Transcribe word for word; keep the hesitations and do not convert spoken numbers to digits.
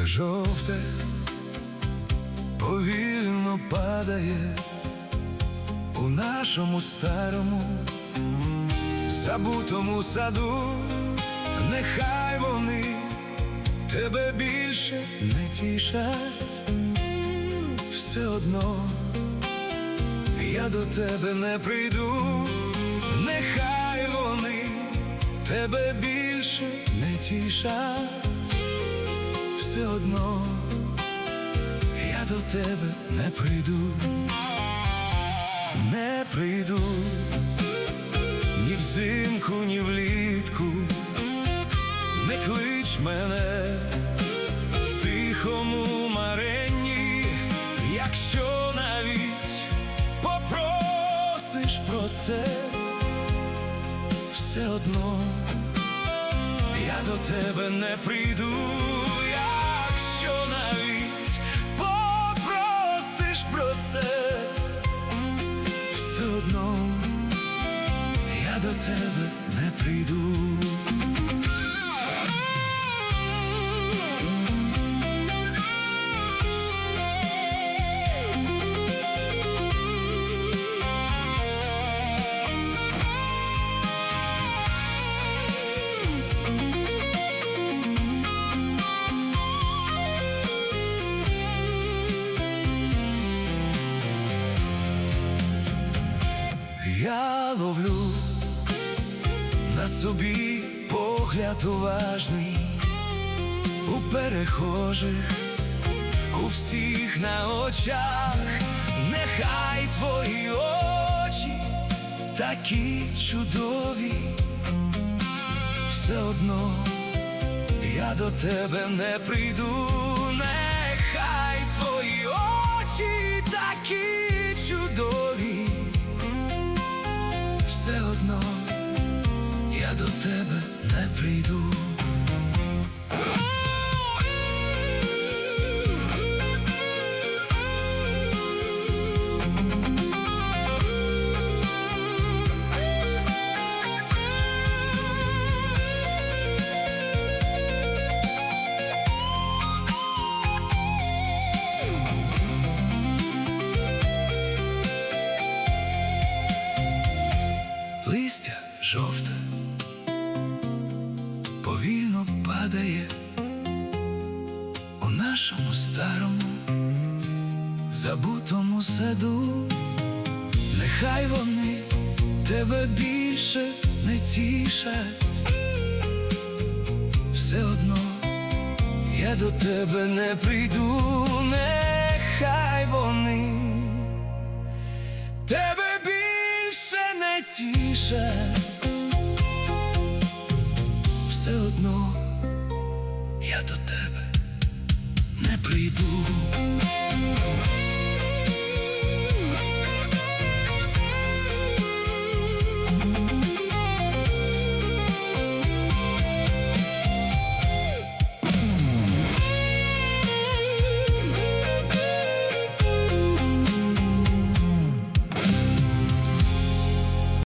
жовте повільно падає у нашому старому забутому саду. Нехай вони тебе більше не тішать, все одно я до тебе не прийду. Нехай вони тебе більше не тішать, все одно я до тебе не прийду. Не прийду ні взимку, ні влітку. Не клич мене в тихому маренні, якщо навіть попросиш про це, все одно я до тебе не прийду. Якщо навіть попросиш про це, все одно я до тебе не прийду. Я ловлю на собі погляд уважний у перехожих, у всіх на очах. Нехай твої очі такі чудові, все одно я до тебе не прийду. Нехай твої очі такі чудові, все одно я до тебе не прийду. Листя жовте повільно падає у нашому старому забутому саду. Нехай вони тебе більше не тішать, все одно я до тебе не прийду. Нехай вони тебе не тішать, все одно я до тебе не прийду.